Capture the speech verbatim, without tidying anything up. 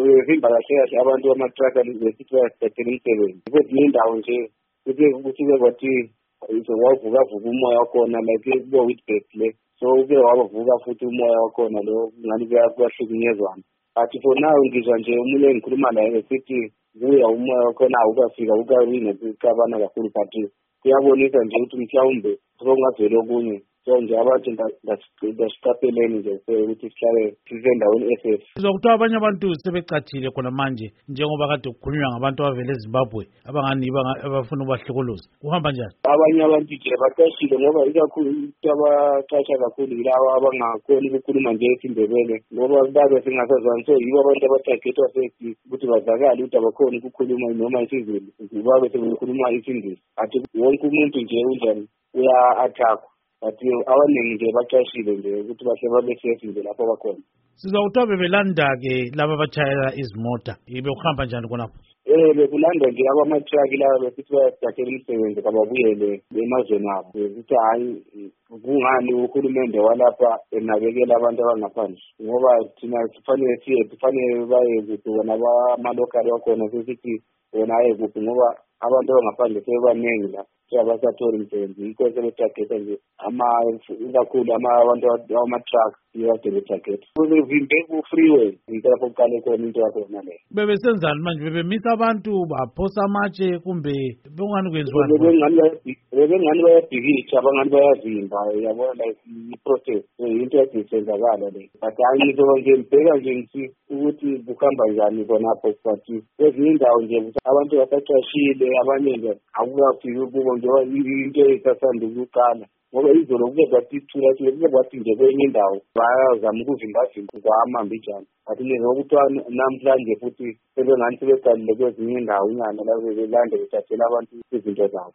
uyevimba kahle kahle abantu bamatraka besithi bayasithathela umsebenzi kwezinye indawo nje kuke kuthi-ke kwathi wavukavuka umoya wakhona like kubo-Witbet le so uke wabavuka futhi umoya wakhona lo ngani kuyahlukunyezwana but for now ngizwa nje umunye engikhuluma naye esithi kuya umoya wakhona awukafika ukawina kucabana kakhulu but kuyabonisa nje ukuthi mhlawumbe sokungavela okunye so nje abantu ngasiqapheleni nje ukuthi sihlale sisendaweni esafe. Sizokuthiwa abanye abantu sebecathile khona manje njengoba kade kukhulunywa ngabantu abavela eZimbabwe abangani abafuna ubahlukuluza kuhamba njani? Abanye abantu nje baqashile ngoba ikakhulu abaqasha kakhulu yilabo abangakhoni ukukhuluma nje isiNdebele ngoba babe singasazwani so yibo abantu abathagethwa sethi ukuthi bazakale ukuthi abakhoni ukukhuluma noma isiZulu babe sebekhuluma isiNgisi athi wonke umuntu nje unjani uya-athakwa but abaningi nje baqashile nje ukuthi bahle babe safe nje lapho bakhona. Sizawuthiwa bebelanda-ke laba abatshayela izimota bekuhamba njani khonapho? Eh bekulanda nje abamatraki laba besithi bayasithathela umsebenzi kababuyele emazweni abo ukuthi hayi kungani uhulumende walapha enakekela abantu abangaphandle ngoba thina kufanele siye kufanele baye kuphi bona abamalokali wakhona sesithi bona aye kuphi ngoba abantu abangaphandle sebebaningi la abasatholi umsebenzi yikho sebethageta nje ikakhulu abantu abamatraki yikade bethageta bevimbe ku-freeway yikho lapho kuqale khona into yakhona leyo. Bebesenzani manje? Bebemisa abantu baphosa amatshe kumbe bekungani kwenziwani? Bebengani bayabhikisha abangani bayavimba yabona like i-protest into yade isenzakala le but hayi ngizoba nje ngibheka nje ngithi ukuthi kuhamba njani khonapho but kwezinye indawo nje abantu basaqashile abanye nje akukafiki kubo njengoba into isasanda ukuqala ngoba izolo kuke kwathi ithula kuke kwathi nje kwenye indawo bayazama ukuvimbavimba kwamambijana but ngokuthiwa namhlanje futhi sebengani sebeqalile kwezinye indawo inyana la bebelande bethathela abantu izinto zabo.